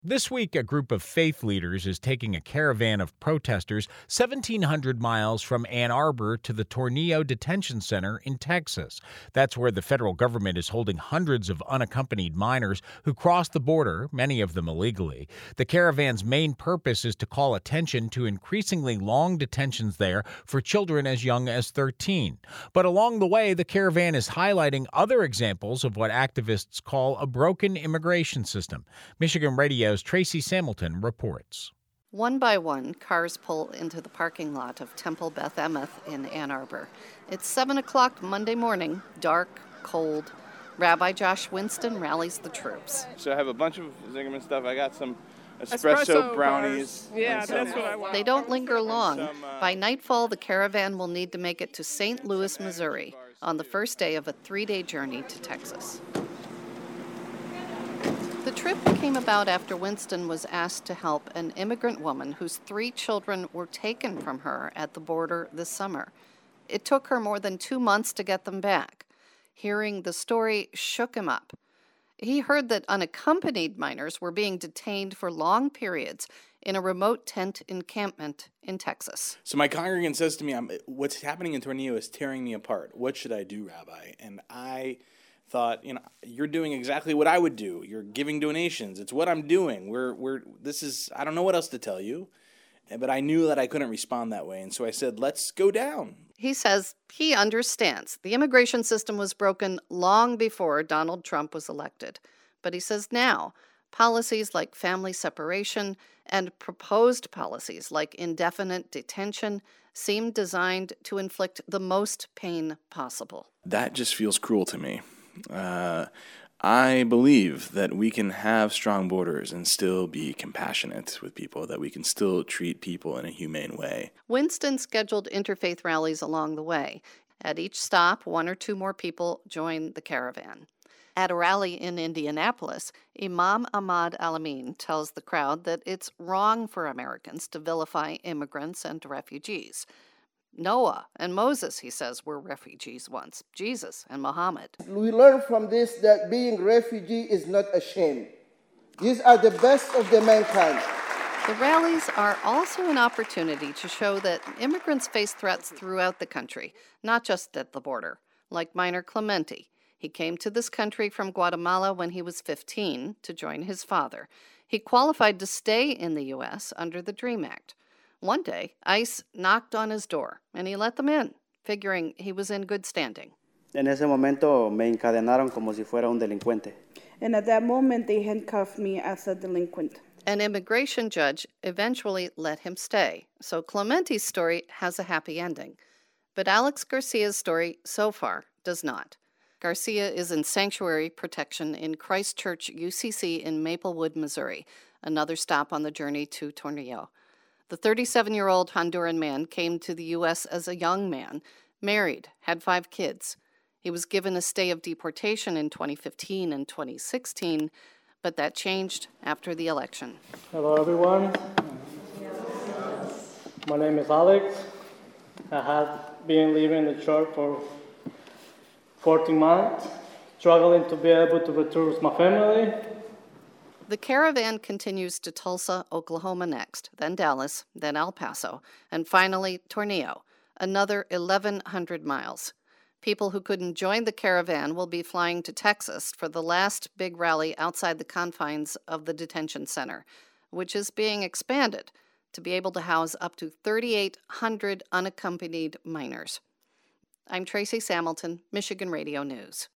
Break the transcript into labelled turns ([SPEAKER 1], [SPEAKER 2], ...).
[SPEAKER 1] This week, a group of faith leaders is taking a caravan of protesters 1,700 miles from Ann Arbor to the Tornillo Detention Center in Texas. That's where the federal government is holding hundreds of unaccompanied minors who cross the border, many of them illegally. The caravan's main purpose is to call attention to increasingly long detentions there for children as young as 13. But along the way, the caravan is highlighting other examples of what activists call a broken immigration system. Michigan Radio's Tracy Samilton reports.
[SPEAKER 2] One by one, cars pull into the parking lot of Temple Beth Emeth in Ann Arbor. It's 7 o'clock Monday morning, dark, cold. Rabbi Josh Winston rallies the troops.
[SPEAKER 3] So I have a bunch of Zingerman stuff. I got some espresso brownies.
[SPEAKER 4] Yeah, that's what I want.
[SPEAKER 2] They don't linger long. By nightfall, the caravan will need to make it to St. Louis, Missouri, on the first day of a 3-day journey to Texas. The trip came about after Winston was asked to help an immigrant woman whose 3 children were taken from her at the border this summer. It took her more than 2 months to get them back. Hearing the story shook him up. He heard that unaccompanied minors were being detained for long periods in a remote tent encampment in Texas.
[SPEAKER 5] So my congregant says to me, what's happening in Tornillo is tearing me apart. What should I do, Rabbi? And I thought, you're doing exactly what I would do. You're giving donations. It's what I'm doing. I don't know what else to tell you. But I knew that I couldn't respond that way. And so I said, let's go down.
[SPEAKER 2] He says he understands the immigration system was broken long before Donald Trump was elected. But he says now, policies like family separation and proposed policies like indefinite detention seem designed to inflict the most pain possible.
[SPEAKER 5] That just feels cruel to me. I believe that we can have strong borders and still be compassionate with people, that we can still treat people in a humane way.
[SPEAKER 2] Winston scheduled interfaith rallies along the way. At each stop, 1 or 2 more people join the caravan. At a rally in Indianapolis, Imam Ahmad Al-Amin tells the crowd that it's wrong for Americans to vilify immigrants and refugees. Noah and Moses, he says, were refugees once. Jesus and Muhammad.
[SPEAKER 6] We learn from this that being refugee is not a shame. These are the best of the mankind.
[SPEAKER 2] The rallies are also an opportunity to show that immigrants face threats throughout the country, not just at the border, like minor Clemente. He came to this country from Guatemala when he was 15 to join his father. He qualified to stay in the U.S. under the DREAM Act. One day, ICE knocked on his door, and he let them in, figuring he was in good standing.
[SPEAKER 7] En ese momento me encadenaron como si fuera un delincuente.
[SPEAKER 4] And at that moment, they handcuffed me as a delinquent.
[SPEAKER 2] An immigration judge eventually let him stay, so Clemente's story has a happy ending. But Alex Garcia's story, so far, does not. Garcia is in sanctuary protection in Christ Church UCC in Maplewood, Missouri, another stop on the journey to Tornillo. The 37-year-old Honduran man came to the U.S. as a young man, married, had 5 kids. He was given a stay of deportation in 2015 and 2016, but that changed after the election.
[SPEAKER 8] Hello, everyone. My name is Alex. I have been living in the church for 14 months, struggling to be able to return with my family.
[SPEAKER 2] The caravan continues to Tulsa, Oklahoma next, then Dallas, then El Paso, and finally Tornillo, another 1,100 miles. People who couldn't join the caravan will be flying to Texas for the last big rally outside the confines of the detention center, which is being expanded to be able to house up to 3,800 unaccompanied minors. I'm Tracy Samilton, Michigan Radio News.